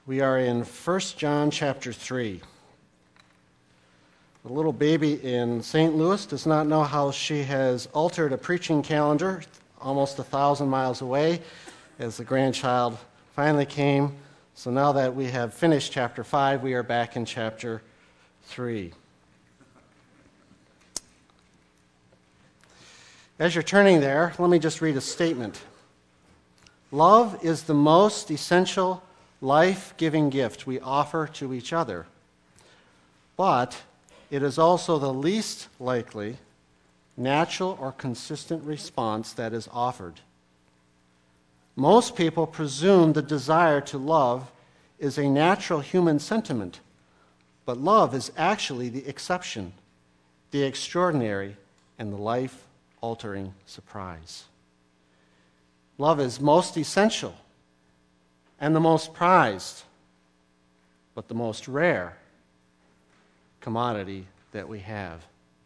We are in 1 John chapter 3. The little baby in St. Louis does not know how she has altered a preaching calendar almost 1,000 miles away as the grandchild finally came. So now that we have finished chapter 5, we are back in chapter 3. As you're turning there, let me just read a statement. Love is the most essential life-giving gift we offer to each other, but it is also the least likely, natural, or consistent response that is offered. Most people presume the desire to love is a natural human sentiment, but love is actually the exception, the extraordinary, and the life-altering surprise. Love is most essential and the most prized, but the most rare commodity that we have.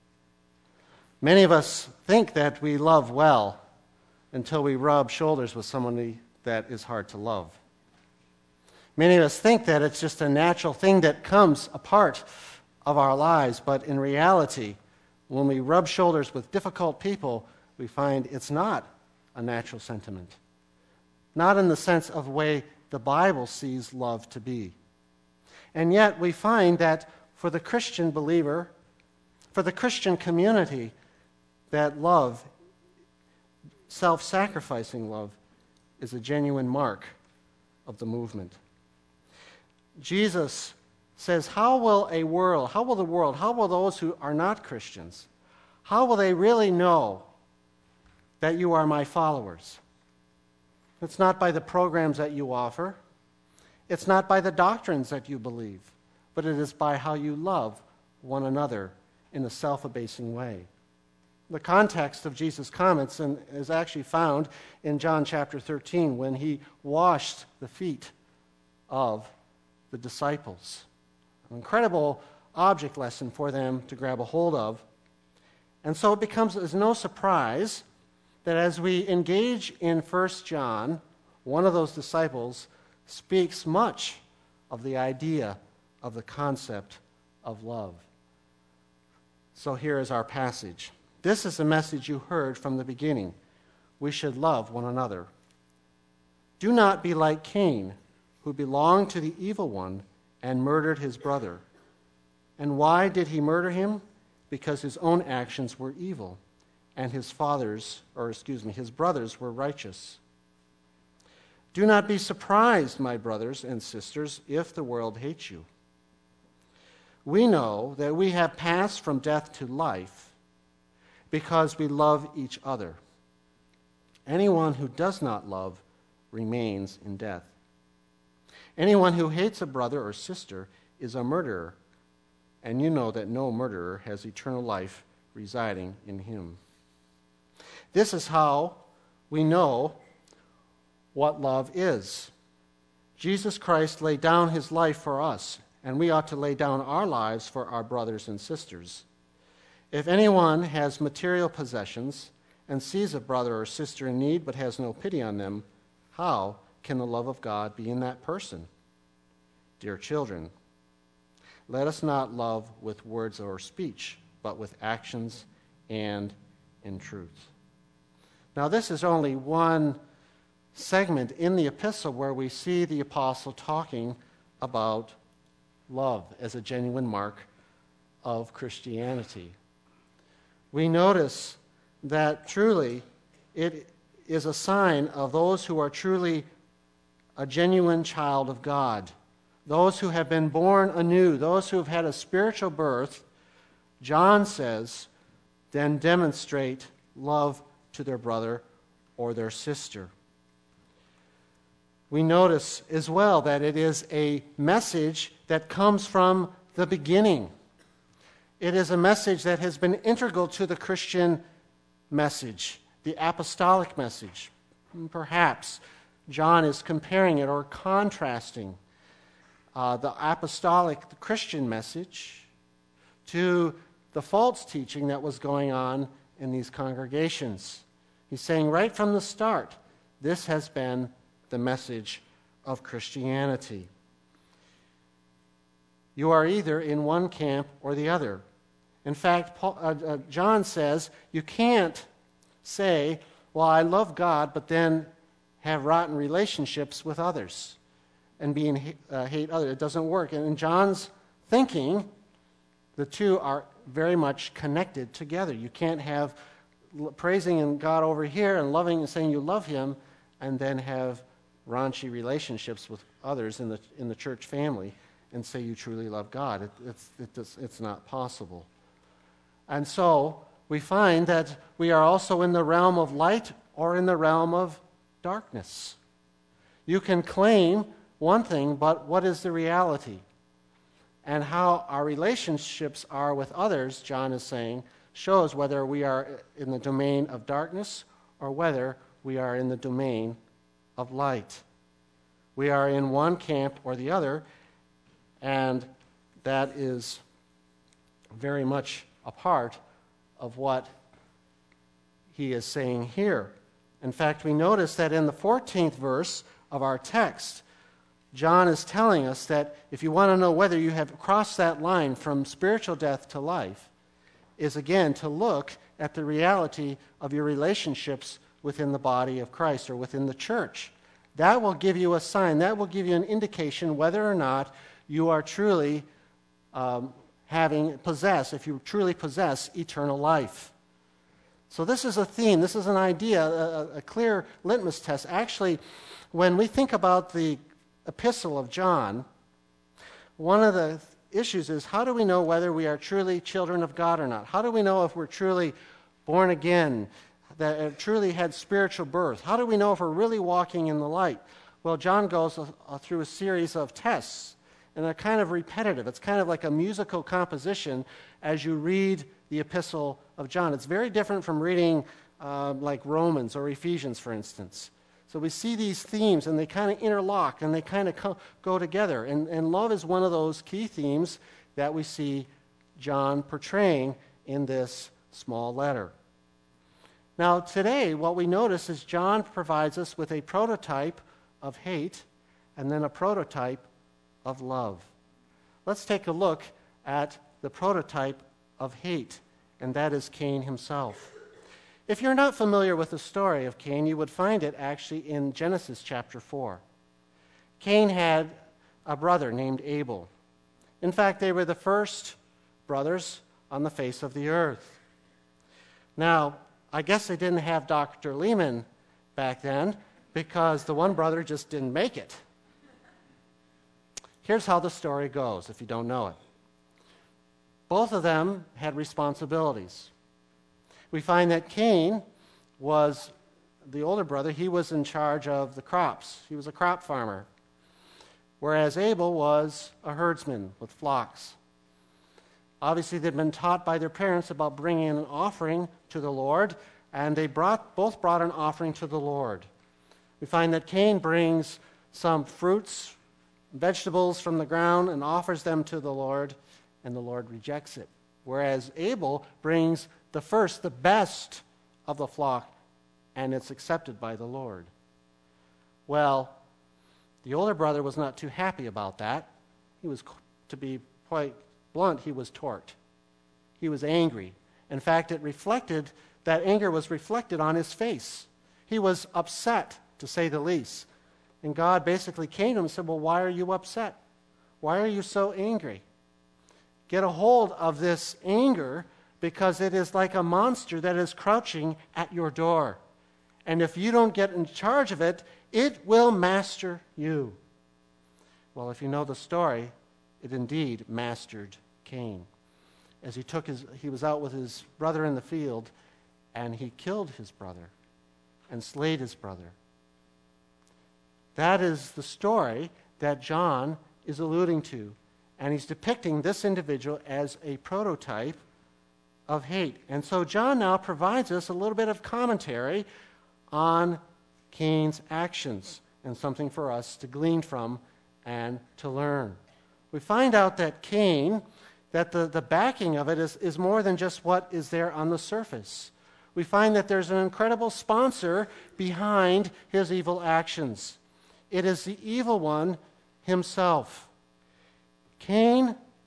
Many of us think that we love well until we rub shoulders with someone that is hard to love. Many of us think that it's just a natural thing that comes a part of our lives, but in reality, when we rub shoulders with difficult people, we find it's not a natural sentiment. Not in the sense of the way the Bible sees love to be. And yet we find that for the Christian believer, for the Christian community, that love, self-sacrificing love, is a genuine mark of the movement. Jesus says, how will the world, how will those who are not Christians, how will they really know that you are my followers? It's not by the programs that you offer. It's not by the doctrines that you believe, but it is by how you love one another in a self-abasing way. The context of Jesus' comments is actually found in John chapter 13 when he washed the feet of the disciples. An incredible object lesson for them to grab a hold of. And so it becomes as no surprise that as we engage in 1 John, one of those disciples speaks much of the idea of the concept of love. So here is our passage. This is the message you heard from the beginning. We should love one another. Do not be like Cain, who belonged to the evil one and murdered his brother. And why did he murder him? Because his own actions were evil, and his brothers were righteous. Do not be surprised, my brothers and sisters, if the world hates you. We know that we have passed from death to life because we love each other. Anyone who does not love remains in death. Anyone who hates a brother or sister is a murderer, and you know that no murderer has eternal life residing in him. This is how we know what love is. Jesus Christ laid down his life for us, and we ought to lay down our lives for our brothers and sisters. If anyone has material possessions and sees a brother or sister in need but has no pity on them, how can the love of God be in that person? Dear children, let us not love with words or speech, but with actions and in truth. Now, this is only one segment in the epistle where we see the apostle talking about love as a genuine mark of Christianity. We notice that truly it is a sign of those who are truly a genuine child of God, those who have been born anew, those who have had a spiritual birth. John says, then demonstrate love to their brother or their sister. We notice as well that it is a message that comes from the beginning. It is a message that has been integral to the Christian message, the apostolic message. Perhaps John is comparing it or contrasting the apostolic, the Christian message to the false teaching that was going on in these congregations. He's saying right from the start, this has been the message of Christianity. you are either in one camp or the other. In fact, John says you can't say, well, I love God, but then have rotten relationships with others and hate others. It doesn't work. And in John's thinking, the two are very much connected together. You can't have praising God over here and loving and saying you love him and then have raunchy relationships with others in the church family and say you truly love God. It's not possible. And so we find that we are also in the realm of light or in the realm of darkness. You can claim one thing, but what is the reality? And how our relationships are with others, John is saying, shows whether we are in the domain of darkness or whether we are in the domain of light. We are in one camp or the other, and that is very much a part of what he is saying here. In fact, we notice that in the 14th verse of our text, John is telling us that if you want to know whether you have crossed that line from spiritual death to life, is again to look at the reality of your relationships within the body of Christ or within the church. That will give you a sign, that will give you an indication whether or not you are truly if you truly possess eternal life. So this is a theme, this is an idea, a clear litmus test. Actually, when we think about the epistle of John, one of the issues is how do we know whether we are truly children of God or not? How do we know if we're truly born again, that truly had spiritual birth? How do we know if we're really walking in the light? Well, John goes through a series of tests, and they're kind of repetitive. It's kind of like a musical composition as you read the epistle of John. It's very different from reading like Romans or Ephesians, for instance. So we see these themes, and they kind of interlock, and they kind of go together. And love is one of those key themes that we see John portraying in this small letter. Now, today, what we notice is John provides us with a prototype of hate and then a prototype of love. Let's take a look at the prototype of hate, and that is Cain himself. If you're not familiar with the story of Cain, you would find it actually in Genesis chapter 4. Cain had a brother named Abel. In fact, they were the first brothers on the face of the earth. Now, I guess they didn't have Dr. Lehman back then because the one brother just didn't make it. Here's how the story goes, if you don't know it. Both of them had responsibilities. We find that Cain was the older brother. He was in charge of the crops. He was a crop farmer. Whereas Abel was a herdsman with flocks. Obviously, they'd been taught by their parents about bringing an offering to the Lord, and they both brought an offering to the Lord. We find that Cain brings some fruits, vegetables from the ground, and offers them to the Lord, and the Lord rejects it. Whereas Abel brings the first, the best of the flock, and it's accepted by the Lord. Well, the older brother was not too happy about that. He was, to be quite blunt, he was torqued. He was angry. In fact, that anger was reflected on his face. He was upset, to say the least. And God basically came to him and said, well, why are you upset? Why are you so angry? Get a hold of this anger, because it is like a monster that is crouching at your door. And if you don't get in charge of it, it will master you. Well, if you know the story, it indeed mastered Cain. As he was out with his brother in the field, and he killed his brother and slayed his brother. That is the story that John is alluding to. And he's depicting this individual as a prototype of hate. And so John now provides us a little bit of commentary on Cain's actions and something for us to glean from and to learn. We find out that Cain, that the backing of it is more than just what is there on the surface. We find that there's an incredible sponsor behind his evil actions. It is the evil one himself. Cain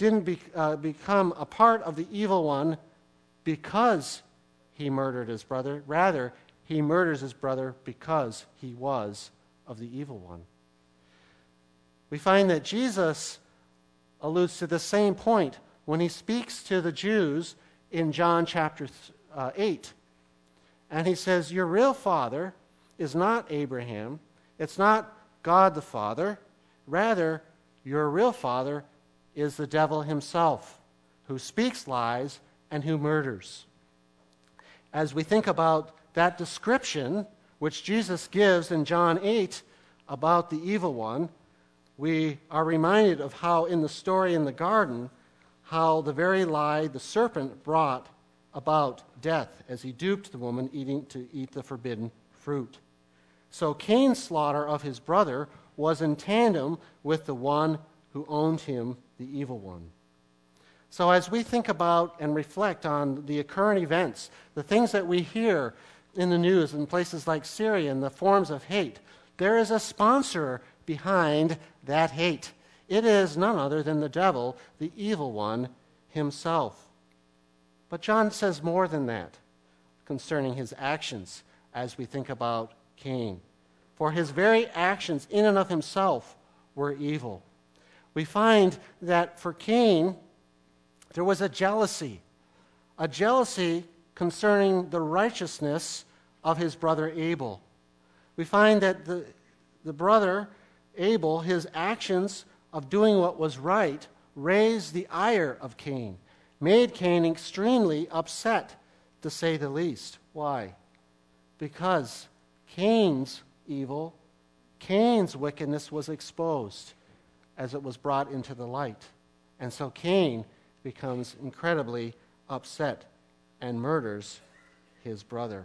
didn't become a part of the evil one because he murdered his brother. Rather, he murders his brother because he was of the evil one. We find that Jesus alludes to the same point when he speaks to the Jews in John chapter 8. And he says, your real father is not Abraham. It's not God the Father. Rather, your real father is the devil himself, who speaks lies and who murders. As we think about that description which Jesus gives in John 8 about the evil one, we are reminded of how in the story in the garden, how the very lie the serpent brought about death as he duped the woman to eat the forbidden fruit. So Cain's slaughter of his brother was in tandem with the one who owned him, the evil one. So as we think about and reflect on the current events, the things that we hear in the news in places like Syria and the forms of hate, there is a sponsor behind that hate. It is none other than the devil, the evil one himself. But John says more than that concerning his actions as we think about Cain. For his very actions in and of himself were evil. We find that for Cain, there was a jealousy concerning the righteousness of his brother Abel. We find that the brother Abel, his actions of doing what was right, raised the ire of Cain, made Cain extremely upset, to say the least. Why? Because Cain's evil, Cain's wickedness was exposed as it was brought into the light. And so Cain becomes incredibly upset and murders his brother.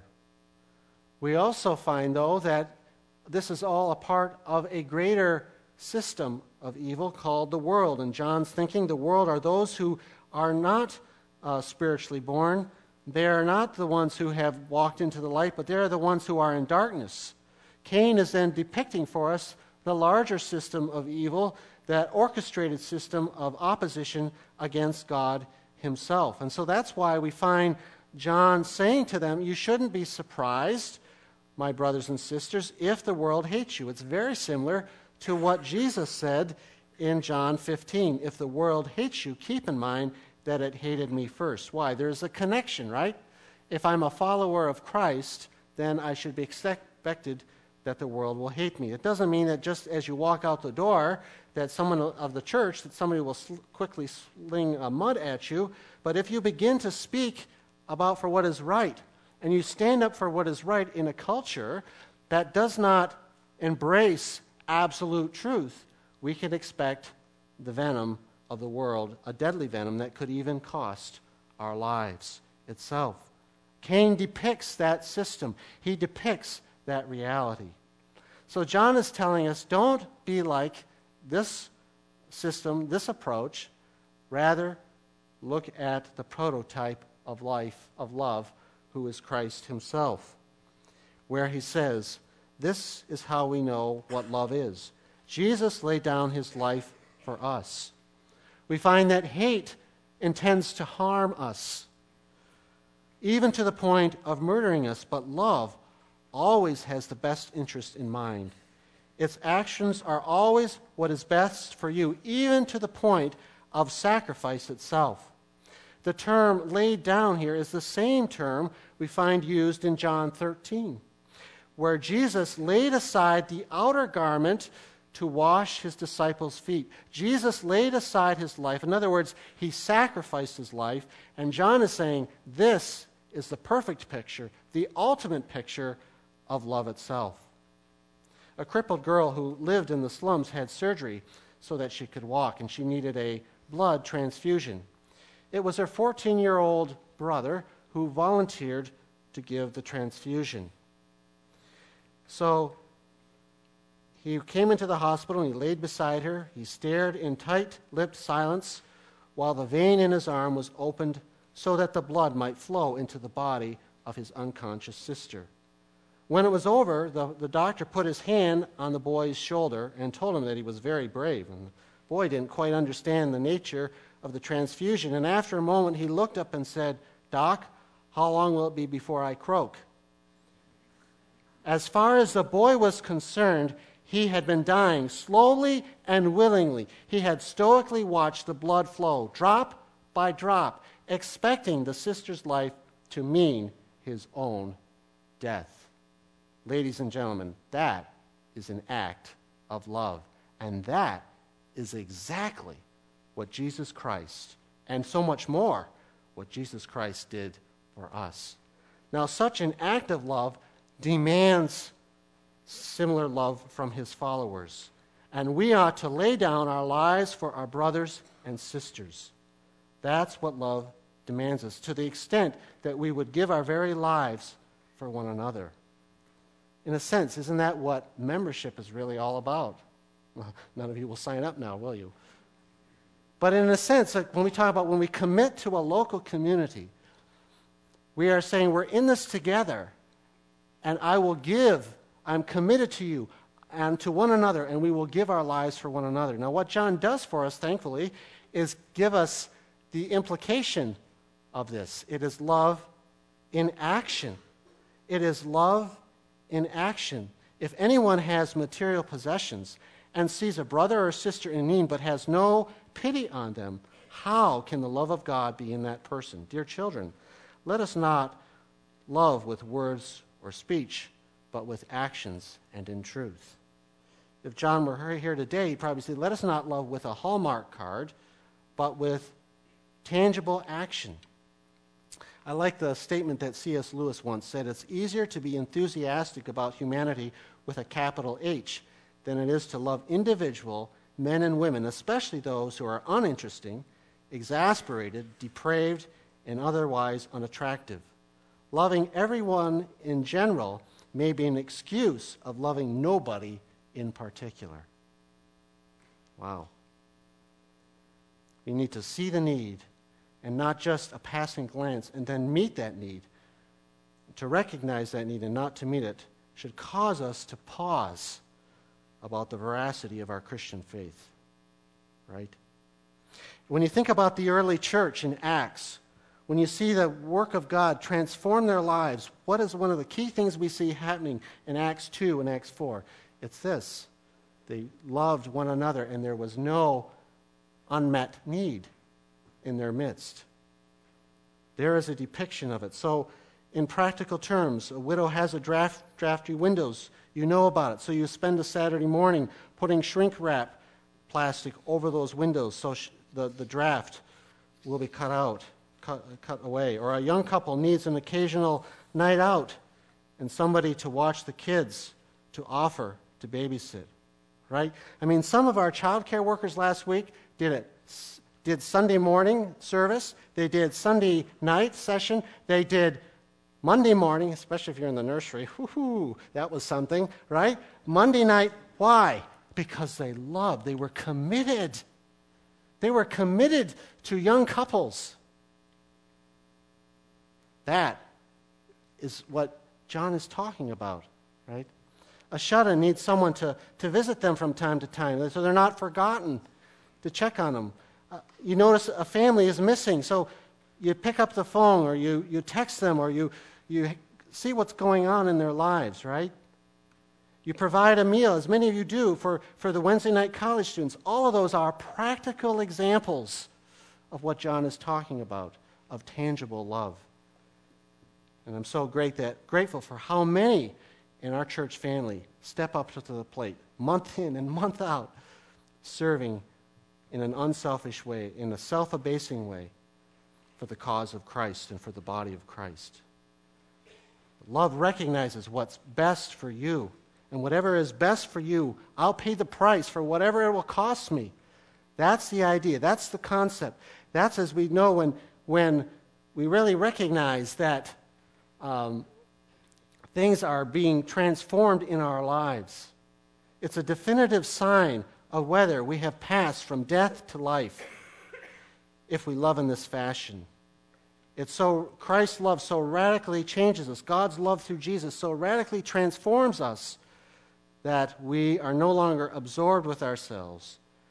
We also find, though, that this is all a part of a greater system of evil called the world. In John's thinking, the world are those who are not spiritually born. They are not the ones who have walked into the light, but they are the ones who are in darkness. Cain is then depicting for us the larger system of evil, that orchestrated system of opposition against God himself. And so that's why we find John saying to them, you shouldn't be surprised, my brothers and sisters, if the world hates you. It's very similar to what Jesus said in John 15. If the world hates you, keep in mind that it hated me first. Why? There's a connection, right? If I'm a follower of Christ, then I should be expected that the world will hate me. It doesn't mean that just as you walk out the door, that someone of the church, that somebody will quickly sling mud at you. But if you begin to speak about for what is right, and you stand up for what is right in a culture that does not embrace absolute truth, we can expect the venom of the world, a deadly venom that could even cost our lives itself. Cain depicts that system. He depicts that reality. So John is telling us, don't be like this system, this approach. Rather, look at the prototype of life, of love, who is Christ himself, where he says, this is how we know what love is. Jesus laid down his life for us. We find that hate intends to harm us, even to the point of murdering us, but love always has the best interest in mind. Its actions are always what is best for you, even to the point of sacrifice itself. The term laid down here is the same term we find used in John 13, where Jesus laid aside the outer garment to wash his disciples' feet. Jesus laid aside his life. In other words, he sacrificed his life. And John is saying this is the perfect picture, the ultimate picture of love itself. A crippled girl who lived in the slums had surgery so that she could walk, and she needed a blood transfusion. It was her 14-year-old brother who volunteered to give the transfusion. So he came into the hospital and he laid beside her. He stared in tight-lipped silence while the vein in his arm was opened so that the blood might flow into the body of his unconscious sister. When it was over, the doctor put his hand on the boy's shoulder and told him that he was very brave. And boy didn't quite understand the nature of the transfusion. And after a moment, he looked up and said, "Doc, how long will it be before I croak?" As far as the boy was concerned, he had been dying slowly and willingly. He had stoically watched the blood flow, drop by drop, expecting the sister's life to mean his own death. Ladies and gentlemen, that is an act of love. And that is exactly what Jesus Christ, and so much more, what Jesus Christ did for us. Now, such an act of love demands similar love from his followers. And we ought to lay down our lives for our brothers and sisters. That's what love demands us, to the extent that we would give our very lives for one another. In a sense, isn't that what membership is really all about? Well, none of you will sign up now, will you? But in a sense, like when we talk about when we commit to a local community, we are saying we're in this together, and I will give, I'm committed to you and to one another, and we will give our lives for one another. Now, what John does for us, thankfully, is give us the implication of this. It is love in action. It is love in action. If anyone has material possessions and sees a brother or sister in need but has no pity on them, how can the love of God be in that person? Dear children, let us not love with words or speech, but with actions and in truth. If John were here today, he'd probably say, let us not love with a Hallmark card, but with tangible action. I like the statement that C.S. Lewis once said, it's easier to be enthusiastic about humanity with a capital H than it is to love individual men and women, especially those who are uninteresting, exasperated, depraved, and otherwise unattractive. Loving everyone in general may be an excuse of loving nobody in particular. Wow. We need to see the need and not just a passing glance and then meet that need. To recognize that need and not to meet it should cause us to pause about the veracity of our Christian faith, right? When you think about the early church in Acts, when you see the work of God transform their lives, what is one of the key things we see happening in Acts 2 and Acts 4? It's this. They loved one another, and there was no unmet need in their midst. There is a depiction of it. So, in practical terms, a widow has a drafty windows. You know about it. So you spend a Saturday morning putting shrink wrap plastic over those windows so the draft will be cut away. Or a young couple needs an occasional night out and somebody to watch the kids, to offer to babysit, right? I mean, some of our child care workers last week did Sunday morning service. They did Sunday night session. They did Monday morning, especially if you're in the nursery. Whoo-hoo, that was something, right? Monday night, why? Because they loved. They were committed. They were committed to young couples. That is what John is talking about, right? A shut-in needs someone to visit them from time to time so they're not forgotten, to check on them. You notice a family is missing, so you pick up the phone or you text them or you see what's going on in their lives, right? You provide a meal, as many of you do, for the Wednesday night college students. All of those are practical examples of what John is talking about, of tangible love. And I'm so grateful for how many in our church family step up to the plate, month in and month out, serving in an unselfish way, in a self-abasing way, for the cause of Christ and for the body of Christ. Love recognizes what's best for you, and whatever is best for you, I'll pay the price for whatever it will cost me. That's the idea. That's the concept. That's as we know when we really recognize that things are being transformed in our lives. It's a definitive sign of whether we have passed from death to life if we love in this fashion. It's so Christ's love so radically changes us. God's love through Jesus so radically transforms us that we are no longer absorbed with ourselves,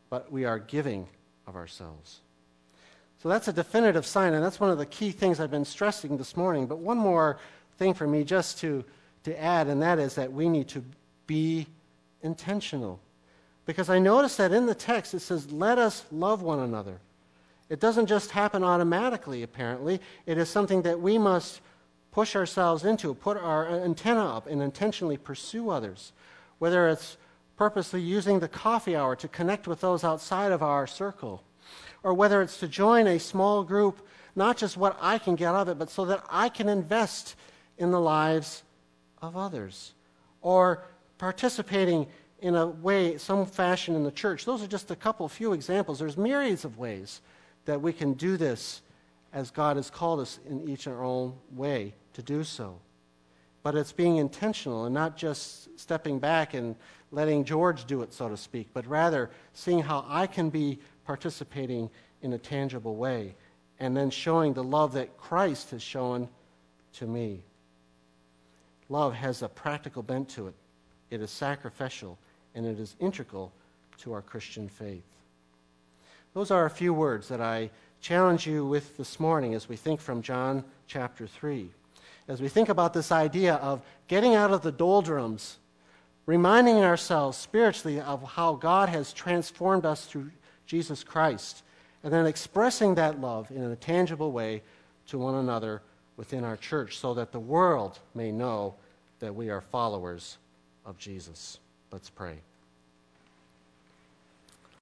but we are giving of ourselves. So that's a definitive sign, and that's one of the key things I've been stressing this morning. But one more thing for me just to add, and that is that we need to be intentional. Because I notice that in the text it says, let us love one another. It doesn't just happen automatically, apparently. It is something that we must push ourselves into, put our antenna up, and intentionally pursue others. Whether it's purposely using the coffee hour to connect with those outside of our circle, or whether it's to join a small group, not just what I can get out of it, but so that I can invest in the lives of others, or participating in a way, some fashion in the church. Those are just a few examples. There's myriads of ways that we can do this as God has called us in each our own way to do so. But it's being intentional and not just stepping back and letting George do it, so to speak, but rather seeing how I can be participating in a tangible way and then showing the love that Christ has shown to me. Love has a practical bent to it. It is sacrificial, and it is integral to our Christian faith. Those are a few words that I challenge you with this morning as we think from John chapter 3. As we think about this idea of getting out of the doldrums, reminding ourselves spiritually of how God has transformed us through Jesus Christ, and then expressing that love in a tangible way to one another within our church so that the world may know that we are followers of Jesus. Let's pray.